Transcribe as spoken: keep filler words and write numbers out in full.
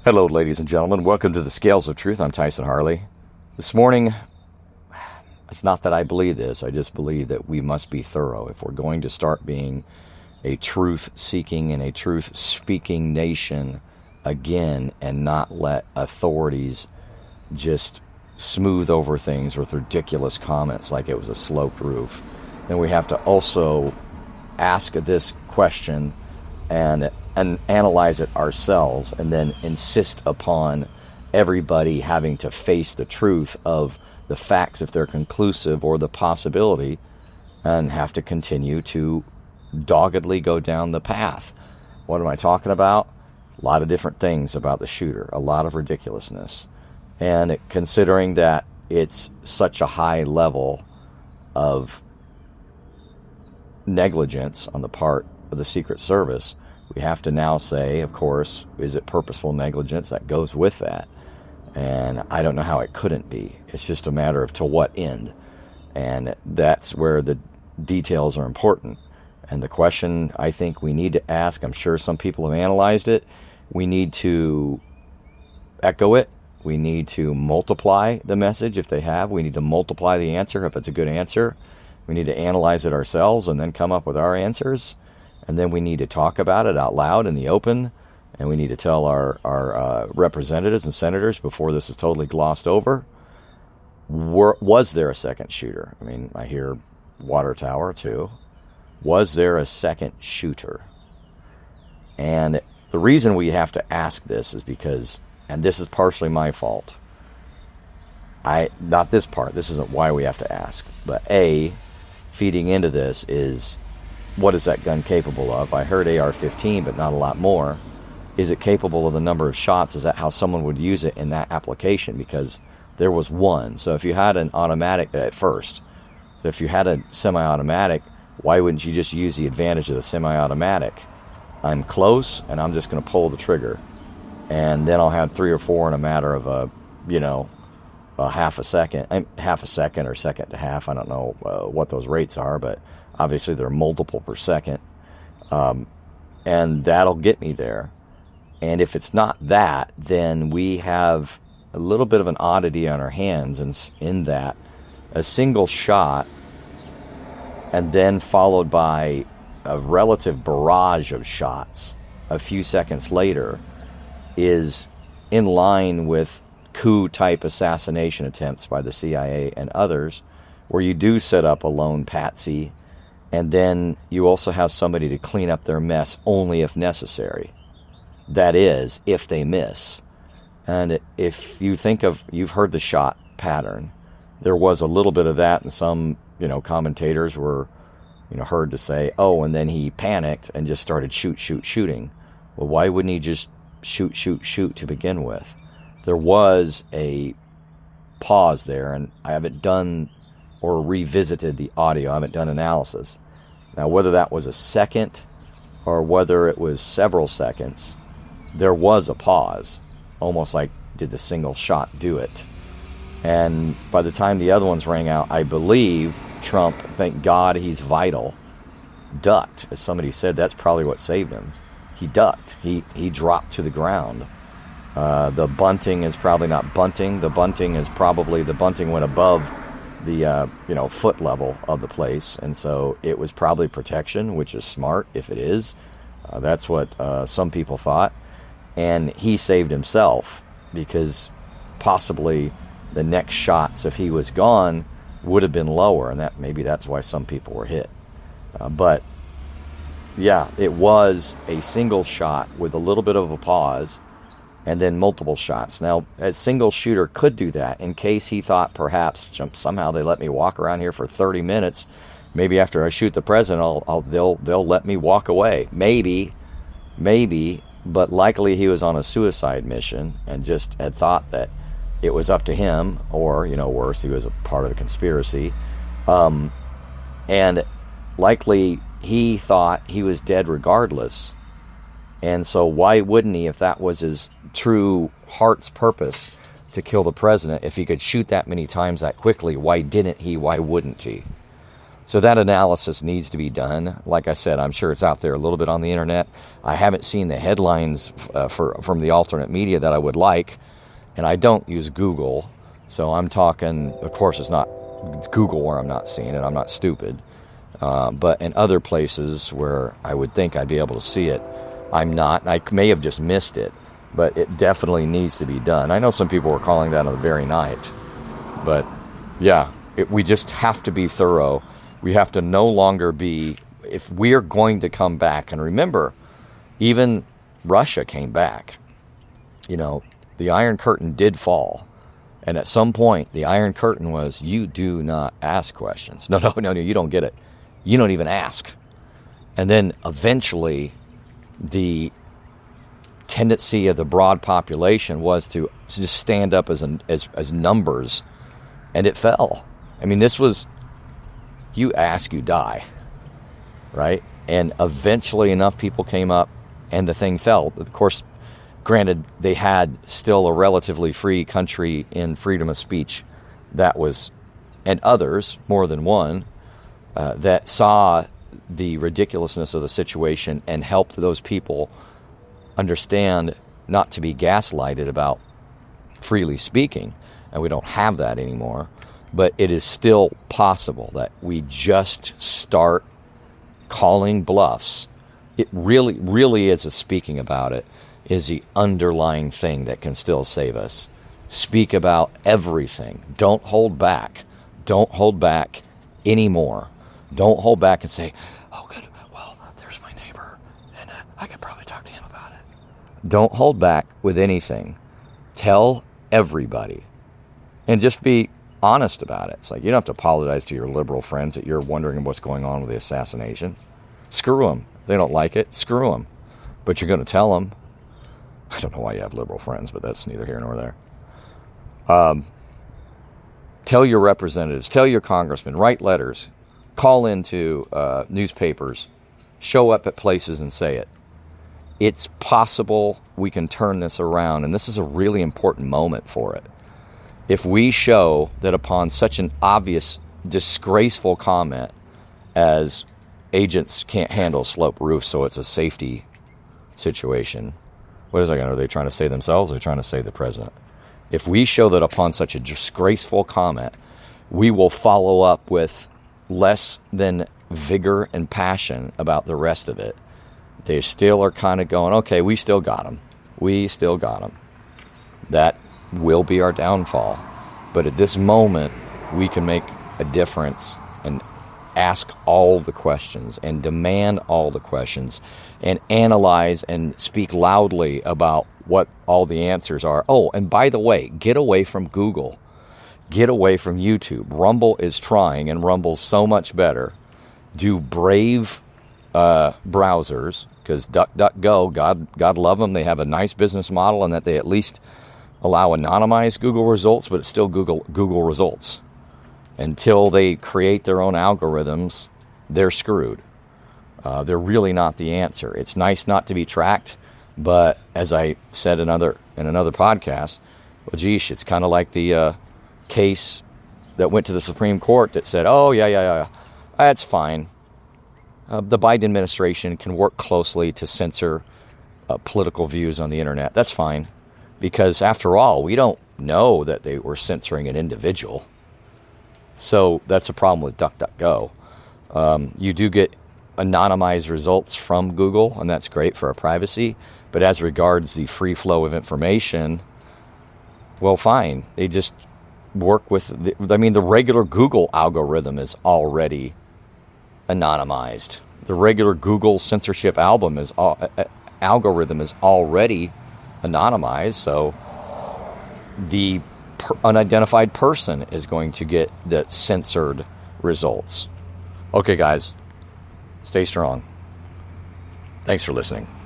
Hello, ladies and gentlemen. Welcome to the Scales of Truth. I'm Tyson Harley. This morning, it's not that I believe this. I just believe that we must be thorough. If we're going to start being a truth-seeking and a truth-speaking nation again and not let authorities just smooth over things with ridiculous comments like it was a sloped roof, then we have to also ask this question and and analyze it ourselves, and then insist upon everybody having to face the truth of the facts if they're conclusive, or the possibility, and have to continue to doggedly go down the path. What am I talking about? A lot of different things about the shooter, a lot of ridiculousness. And considering that it's such a high level of negligence on the part of the Secret Service, we have to now say, of course, is it purposeful negligence that goes with that? And I don't know how it couldn't be. It's just a matter of to what end. And that's where the details are important. And the question I think we need to ask, I'm sure some people have analyzed it, we need to echo it. We need to multiply the message if they have. We need to multiply the answer if it's a good answer. We need to analyze it ourselves and then come up with our answers. And then we need to talk about it out loud in the open, and we need to tell our, our uh, representatives and senators before this is totally glossed over. Were, was there a second shooter? I mean, I hear water tower too. Was there a second shooter? And the reason we have to ask this is because, and this is partially my fault, I not this part, this isn't why we have to ask, but A, feeding into this is, what is that gun capable of? I heard A R fifteen, but not a lot more. Is it capable of the number of shots? Is that how someone would use it in that application? Because there was one. So if you had an automatic at first, so if you had a semi-automatic, why wouldn't you just use the advantage of the semi-automatic? I'm close, and I'm just going to pull the trigger. And then I'll have three or four in a matter of a, you know, a half a second, half a second or second to half. I don't know uh, what those rates are, but obviously they're multiple per second. Um, and that'll get me there. And if it's not that, then we have a little bit of an oddity on our hands, and in that a single shot and then followed by a relative barrage of shots a few seconds later is in line with coup-type assassination attempts by the C I A and others, where you do set up a lone patsy, and then you also have somebody to clean up their mess only if necessary. That is, if they miss. And if you think of, you've heard the shot pattern, there was a little bit of that, and some, you know, commentators were, you know, heard to say, oh, and then he panicked and just started shoot, shoot, shooting. Well, why wouldn't he just shoot, shoot, shoot to begin with? There was a pause there, and I haven't done or revisited the audio. I haven't done analysis. Now, whether that was a second or whether it was several seconds, there was a pause, almost like, did the single shot do it? And by the time the other ones rang out, I believe Trump, thank God he's vital, ducked. As somebody said, that's probably what saved him. He ducked. He, he dropped to the ground. Uh, the bunting is probably not bunting. The bunting is probably, the bunting went above the uh, you know, foot level of the place, and so it was probably protection, which is smart if it is. Uh, that's what uh, some people thought. And he saved himself, because possibly the next shots, if he was gone, would have been lower, and that maybe that's why some people were hit. Uh, but yeah, it was a single shot with a little bit of a pause, and then multiple shots. Now, a single shooter could do that in case he thought perhaps somehow they let me walk around here for thirty minutes. Maybe after I shoot the president, I'll, I'll they'll they'll let me walk away. Maybe, maybe, but likely he was on a suicide mission and just had thought that it was up to him, or, you know, worse, he was a part of the conspiracy. Um, and likely he thought he was dead regardless. And so why wouldn't he, if that was his true heart's purpose, to kill the president? If he could shoot that many times that quickly, why didn't he? Why wouldn't he? So that analysis needs to be done. Like I said, I'm sure it's out there a little bit on the internet. I haven't seen the headlines uh, for from the alternate media that I would like, and I don't use Google. So I'm talking, of course, it's not Google where I'm not seeing it. I'm not stupid. Uh, but in other places where I would think I'd be able to see it, I'm not. I may have just missed it, but it definitely needs to be done. I know some people were calling that on the very night, but yeah, it, we just have to be thorough. We have to no longer be, if we're going to come back, and remember, even Russia came back. You know, the Iron Curtain did fall. And at some point, the Iron Curtain was, you do not ask questions. No, no, no, no, you don't get it. You don't even ask. And then eventually, the tendency of the broad population was to just stand up as, an, as, as numbers, and it fell. I mean, this was, you ask, you die, right? And eventually enough people came up and the thing fell. Of course, granted, they had still a relatively free country in freedom of speech that was, and others, more than one, uh, that saw the ridiculousness of the situation and helped those people understand not to be gaslighted about freely speaking. And we don't have that anymore. But it is still possible that we just start calling bluffs. It really, really is a speaking about it, is the underlying thing that can still save us. Speak about everything. Don't hold back. Don't hold back anymore. Don't hold back and say, oh, good, well, there's my neighbor, and uh, I could probably talk to him about it. Don't hold back with anything. Tell everybody. And just be honest about it. It's like, you don't have to apologize to your liberal friends that you're wondering what's going on with the assassination. Screw them. If they don't like it, screw them. But you're going to tell them. I don't know why you have liberal friends, but that's neither here nor there. Um, tell your representatives, tell your congressmen, write letters, call into uh, newspapers, show up at places and say it. It's possible we can turn this around, and this is a really important moment for it. If we show that upon such an obvious, disgraceful comment as agents can't handle slope roofs, so it's a safety situation, what is that? Are they trying to say themselves, or are they trying to say the president? If we show that upon such a disgraceful comment, we will follow up with less than vigor and passion about the rest of it. They still are kind of going, okay, we still got them. We still got them. That will be our downfall. But at this moment, we can make a difference and ask all the questions and demand all the questions and analyze and speak loudly about what all the answers are. Oh, and by the way, get away from Google. Get away from YouTube. Rumble is trying, and Rumble's so much better. Do Brave uh, browsers, because DuckDuckGo, God, God love them, they have a nice business model in that they at least allow anonymized Google results, but it's still Google Google results. Until they create their own algorithms, they're screwed. Uh, they're really not the answer. It's nice not to be tracked, but as I said in another in another podcast, well, geesh, it's kind of like the uh, case that went to the Supreme Court that said, oh, yeah, yeah, yeah, that's fine. Uh, the Biden administration can work closely to censor uh, political views on the internet. That's fine. Because after all, we don't know that they were censoring an individual. So that's a problem with DuckDuckGo. Um, you do get anonymized results from Google, and that's great for our privacy. But as regards the free flow of information, well, fine. They just work with, the, I mean, the regular Google algorithm is already anonymized. The regular Google censorship album is uh, algorithm is already anonymized, so the per- unidentified person is going to get the censored results. Okay, guys, stay strong. Thanks for listening.